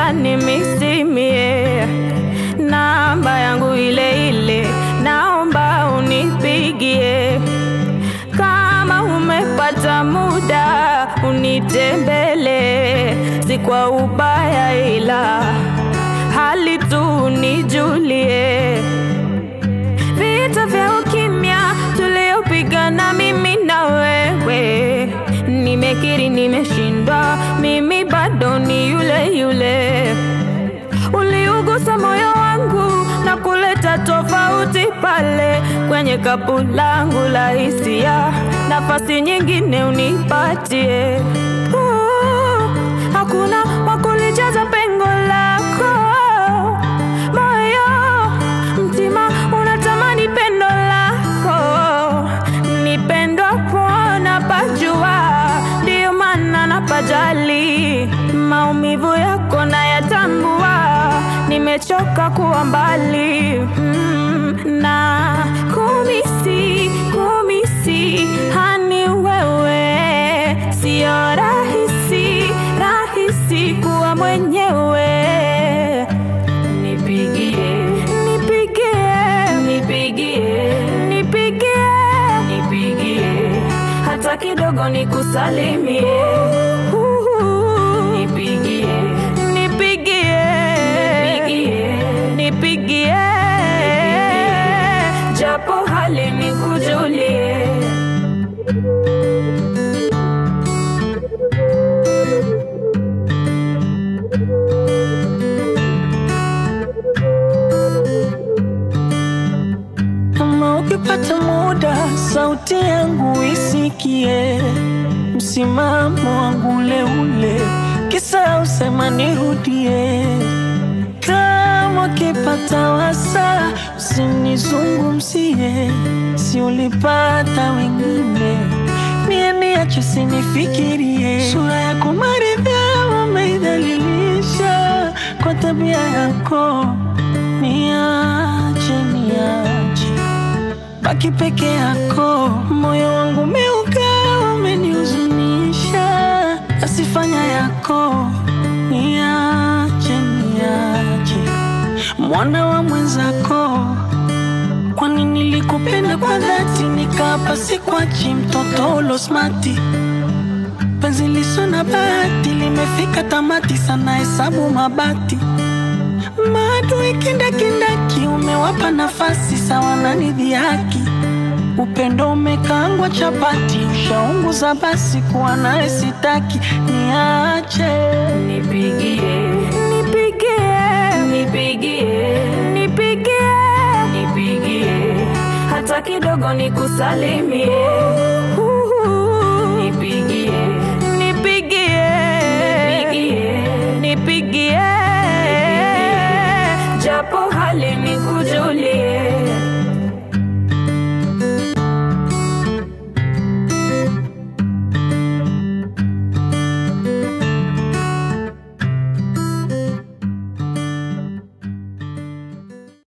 unanimisimie. Namba yangu ile ile, naomba unipigie. Kama umepata muda unitembele, si kwa ubaya ila hali tu nijulie. Vita vya ukimya tuliopigana mimi na wewe, nimekiri nimeshindwa, mimi bado ni yule yule. Uliugusa moyo wangu na kuleta tofauti pale kwenye kapu langu la hisia, nafasi nyingine unipatie. Hakuna wakulijaza pengo lako, moyo mtima unatamani pendo lako. Nipendwa pona pajua, ndio maana napajali. Maumivu yako na yatambua, nimechoka kuwa mbali. Na kumisi hani wewe, sio rahisi kuwa mwenyewe. Nipigie hata kidogo nikusalimie. Nipigie japo hali nikujulie. Kama ukipata muda sauti yangu isikie, msimamo wangu ule ule, kisa usema nirudie. Kama ukipata wasa usinizungumzie, si ulipata wengine, mie niache sinifikirie. Sura yako maridha umeidhalilisha kwa tabia yako, niache baki peke yako. Moyo wangu umeuka umenihuzunisha, asifanya yako, niache mwana wa mwenzako. Kwani nilikupenda kwa dhati, nikapa sikwachi, mtoto ulo smarti. Penzi liso na bahati, limefika tamati, sana hesabu mabati. Maadui kindakindaki, umewapa nafasi sawa na nidhihaki. Upendo umekaangwa chapati, ushaunguza basi, kuwa nae sitaki. Niache nipigie hata kidogo nikusalimie.